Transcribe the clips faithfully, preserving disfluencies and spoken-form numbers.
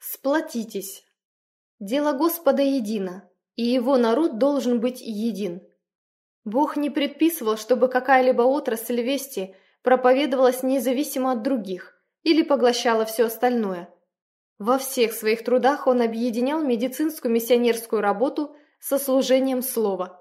Сплотитесь. Дело Господа едино, и его народ должен быть един. Бог не предписывал, чтобы какая-либо отрасль вести проповедовалась независимо от других или поглощала все остальное. Во всех своих трудах он объединял медицинскую миссионерскую работу со служением слова.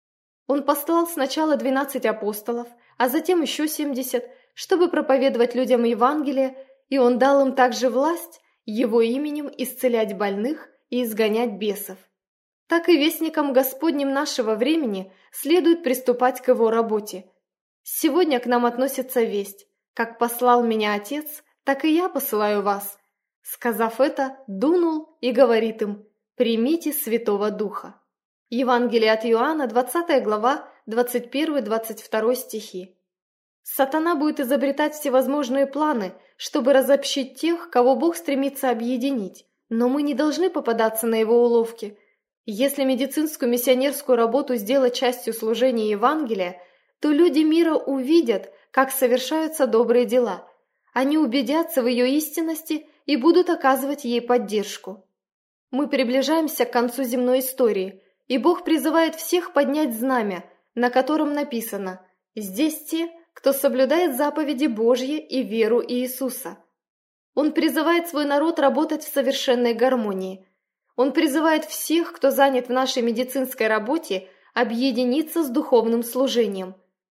Он послал сначала двенадцать апостолов, а затем еще семьдесят, чтобы проповедовать людям Евангелие, и он дал им также власть его именем исцелять больных и изгонять бесов. Так и вестникам Господним нашего времени следует приступать к его работе. Сегодня к нам относится весть: «Как послал меня Отец, так и я посылаю вас». Сказав это, дунул и говорит им: «Примите Святого Духа». Евангелие от Иоанна, двадцатая глава, двадцать первый — двадцать второй стихи. Сатана будет изобретать всевозможные планы, чтобы разобщить тех, кого Бог стремится объединить, но мы не должны попадаться на его уловки. Если медицинскую миссионерскую работу сделать частью служения Евангелия, то люди мира увидят, как совершаются добрые дела. Они убедятся в ее истинности и будут оказывать ей поддержку. Мы приближаемся к концу земной истории, и Бог призывает всех поднять знамя, на котором написано: «Здесь те, кто соблюдает заповеди Божьи и веру Иисуса». Он призывает свой народ работать в совершенной гармонии. Он призывает всех, кто занят в нашей медицинской работе, объединиться с духовным служением.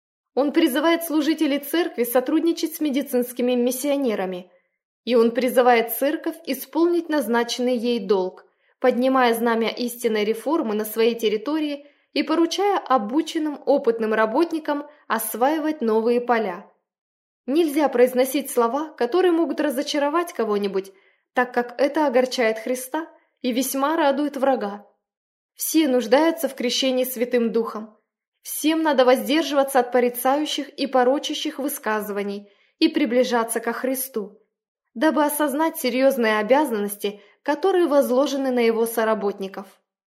Он призывает служителей церкви сотрудничать с медицинскими миссионерами. И он призывает церковь исполнить назначенный ей долг, поднимая знамя истинной реформы на своей территории и поручая обученным опытным работникам осваивать новые поля. Нельзя произносить слова, которые могут разочаровать кого-нибудь, так как это огорчает Христа и весьма радует врага. Все нуждаются в крещении Святым Духом. Всем надо воздерживаться от порицающих и порочащих высказываний и приближаться ко Христу, дабы осознать серьезные обязанности, которые возложены на его соработников.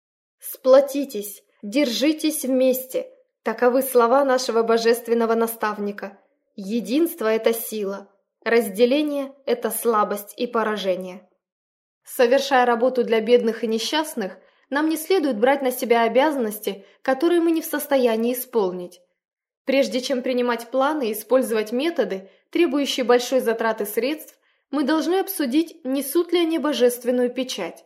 Сплотитесь, держитесь вместе. Таковы слова нашего божественного наставника. Единство – это сила, разделение – это слабость и поражение. Совершая работу для бедных и несчастных, нам не следует брать на себя обязанности, которые мы не в состоянии исполнить. Прежде чем принимать планы и использовать методы, требующие большой затраты средств, мы должны обсудить, несут ли они божественную печать.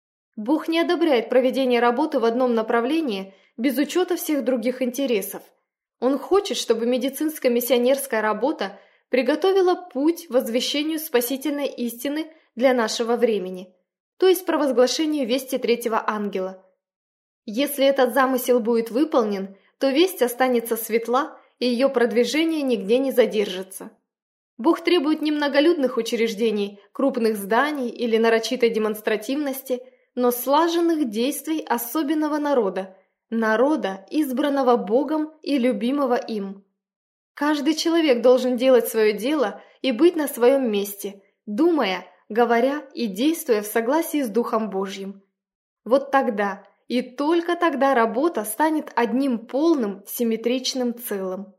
Бог не одобряет проведение работы в одном направлении без учета всех других интересов. Он хочет, чтобы медицинская миссионерская работа приготовила путь к возвещению спасительной истины для нашего времени, то есть провозглашению вести третьего ангела. Если этот замысел будет выполнен, то весть останется светла, и ее продвижение нигде не задержится. Бог требует не многолюдных учреждений, крупных зданий или нарочитой демонстративности, но слаженных действий особенного народа, народа, избранного Богом и любимого им. Каждый человек должен делать свое дело и быть на своем месте, думая, говоря и действуя в согласии с Духом Божьим. Вот тогда и только тогда работа станет одним полным симметричным целым.